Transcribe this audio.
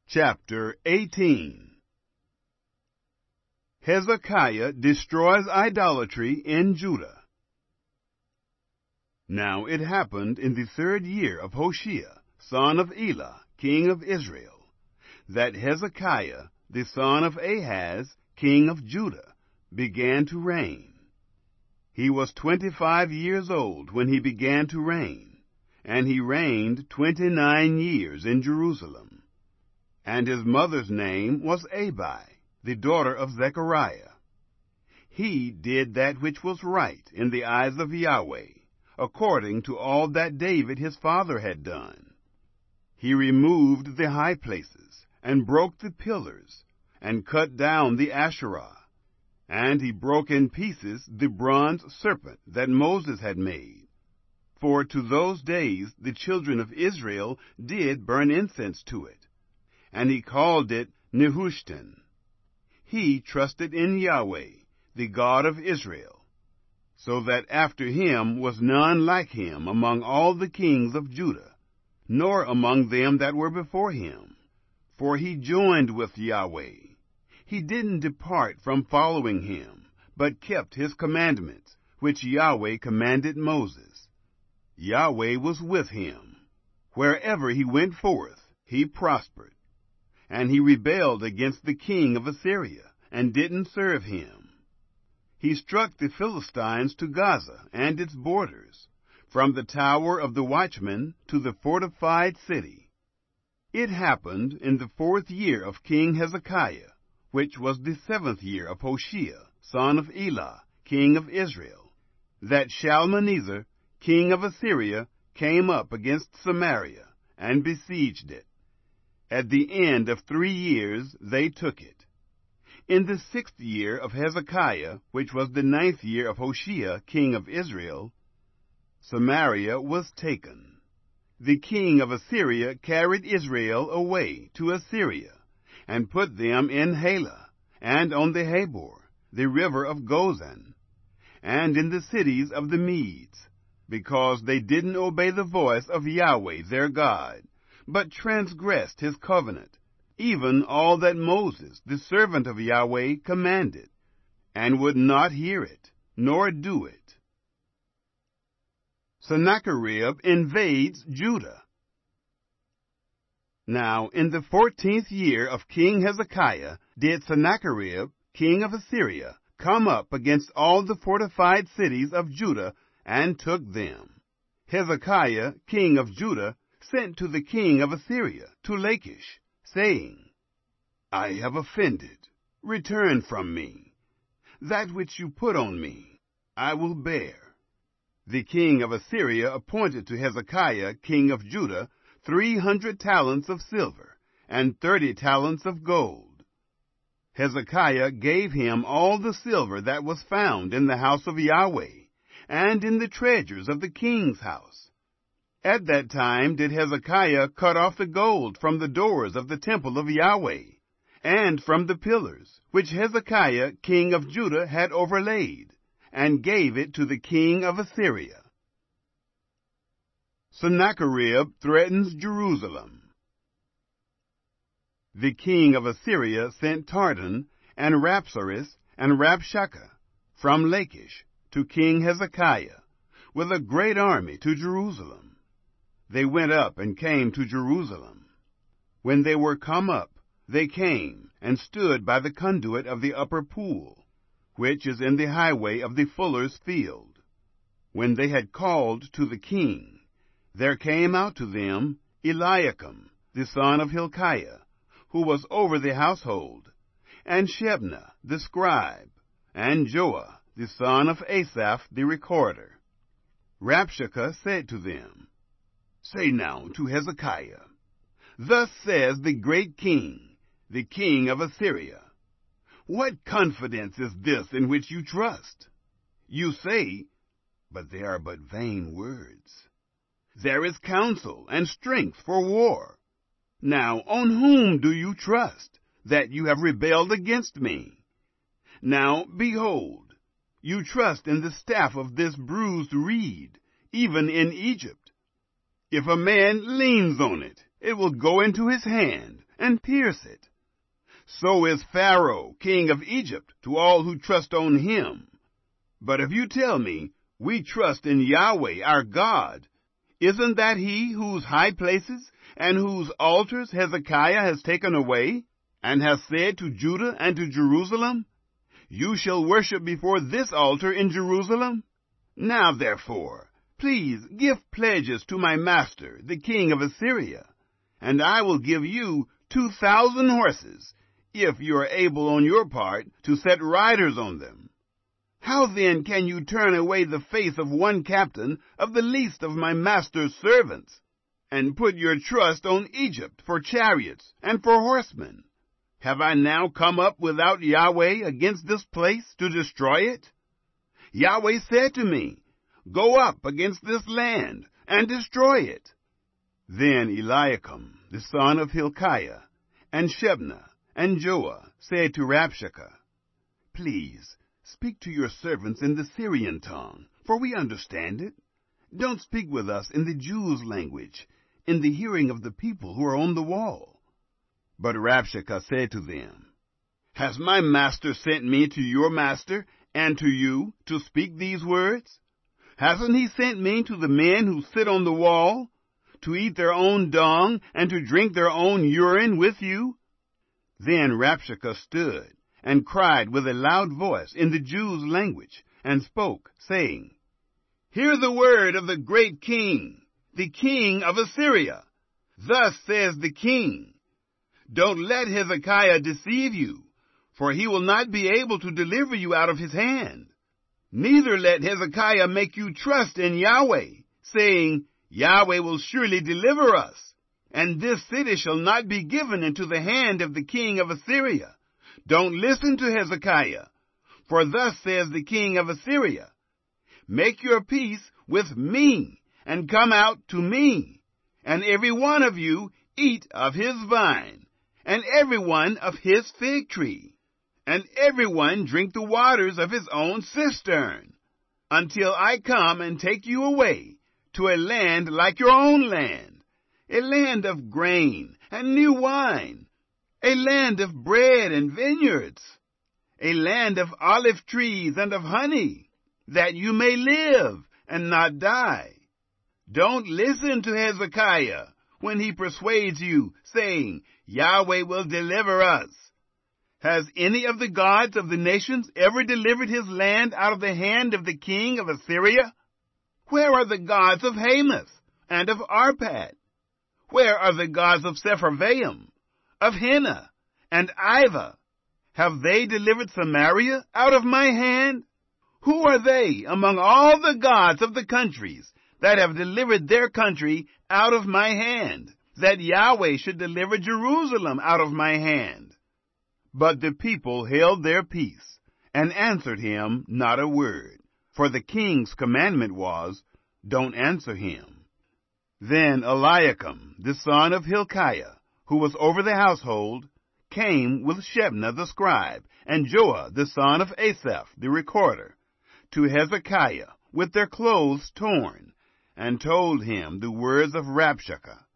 Chapter 18. Hezekiah destroys idolatry in Judah. Now it happened in the 3rd year of Hoshea, son of Elah, king of Israel, that Hezekiah, the son of Ahaz, king of Judah, began to reign. He was 25 years old when he began to reign, and he reigned 29 years in Jerusalem. And his mother's name was Abi, the daughter of Zechariah. He did that which was right in the eyes of Yahweh, according to all that David his father had done. He removed the high places, and broke the pillars, and cut down the Asherah. And he broke in pieces the bronze serpent that Moses had made. For to those days the children of Israel did burn incense to it. And he called it Nehushtan. He trusted in Yahweh, the God of Israel, so that after him was none like him among all the kings of Judah, nor among them that were before him. For he joined with Yahweh. He didn't depart from following him, but kept his commandments, which Yahweh commanded Moses. Yahweh was with him. Wherever he went forth, he prospered. And he rebelled against the king of Assyria, and didn't serve him. He struck the Philistines to Gaza and its borders, from the tower of the watchman to the fortified city. It happened in the 4th year of King Hezekiah, which was the 7th year of Hoshea, son of Elah, king of Israel, that Shalmaneser, king of Assyria, came up against Samaria, and besieged it. At the end of 3 years they took it. In the 6th year of Hezekiah, which was the 9th year of Hoshea, king of Israel, Samaria was taken. The king of Assyria carried Israel away to Assyria, and put them in Halah, and on the Habor, the river of Gozan, and in the cities of the Medes, because they didn't obey the voice of Yahweh their God, but transgressed his covenant, even all that Moses, the servant of Yahweh, commanded, and would not hear it, nor do it. Sennacherib invades Judah. Now in the 14th year of King Hezekiah did Sennacherib, king of Assyria, come up against all the fortified cities of Judah, and took them. Hezekiah, king of Judah, sent to the king of Assyria, to Lachish, saying, I have offended. Return from me. That which you put on me, I will bear. The king of Assyria appointed to Hezekiah, king of Judah, 300 talents of silver, and 30 talents of gold. Hezekiah gave him all the silver that was found in the house of Yahweh, and in the treasures of the king's house. At that time did Hezekiah cut off the gold from the doors of the temple of Yahweh, and from the pillars, which Hezekiah king of Judah had overlaid, and gave it to the king of Assyria. Sennacherib threatens Jerusalem. The king of Assyria sent Tartan, and Rapsaris, and Rabshakeh from Lachish to King Hezekiah, with a great army to Jerusalem. They went up and came to Jerusalem. When they were come up, they came and stood by the conduit of the upper pool, which is in the highway of the fuller's field. When they had called to the king, there came out to them Eliakim, the son of Hilkiah, who was over the household, and Shebna, the scribe, and Joah, the son of Asaph, the recorder. Rabshakeh said to them, Say now to Hezekiah, Thus says the great king, the king of Assyria, What confidence is this in which you trust? You say, but they are but vain words. There is counsel and strength for war. Now on whom do you trust, that you have rebelled against me? Now behold, you trust in the staff of this bruised reed, even in Egypt. If a man leans on it, it will go into his hand and pierce it. So is Pharaoh, king of Egypt, to all who trust on him. But if you tell me, we trust in Yahweh our God, isn't that he whose high places and whose altars Hezekiah has taken away, and has said to Judah and to Jerusalem, you shall worship before this altar in Jerusalem? Now therefore, please give pledges to my master, the king of Assyria, and I will give you 2,000 horses, if you are able on your part to set riders on them. How then can you turn away the face of one captain of the least of my master's servants, and put your trust on Egypt for chariots and for horsemen? Have I now come up without Yahweh against this place to destroy it? Yahweh said to me, go up against this land and destroy it. Then Eliakim, the son of Hilkiah, and Shebna, and Joah said to Rabshakeh, please, speak to your servants in the Syrian tongue, for we understand it. Don't speak with us in the Jews' language, in the hearing of the people who are on the wall. But Rabshakeh said to them, has my master sent me to your master and to you to speak these words? Hasn't he sent me to the men who sit on the wall, to eat their own dung and to drink their own urine with you? Then Rabshakeh stood and cried with a loud voice in the Jews' language, and spoke, saying, hear the word of the great king, the king of Assyria. Thus says the king, don't let Hezekiah deceive you, for he will not be able to deliver you out of his hand. Neither let Hezekiah make you trust in Yahweh, saying, Yahweh will surely deliver us, and this city shall not be given into the hand of the king of Assyria. Don't listen to Hezekiah, for thus says the king of Assyria, make your peace with me, and come out to me, and every one of you eat of his vine, and every one of his fig tree, and every one drink the waters of his own cistern, until I come and take you away to a land like your own land, a land of grain and new wine, a land of bread and vineyards, a land of olive trees and of honey, that you may live and not die. Don't listen to Hezekiah when he persuades you, saying, Yahweh will deliver us. Has any of the gods of the nations ever delivered his land out of the hand of the king of Assyria? Where are the gods of Hamath and of Arpad? Where are the gods of Sepharvaim, of Hena, and Ivah? Have they delivered Samaria out of my hand? Who are they among all the gods of the countries that have delivered their country out of my hand, that Yahweh should deliver Jerusalem out of my hand? But the people held their peace, and answered him not a word, for the king's commandment was, don't answer him. Then Eliakim, the son of Hilkiah, who was over the household, came with Shebna the scribe, and Joah the son of Asaph the recorder, to Hezekiah with their clothes torn, and told him the words of Rabshakeh.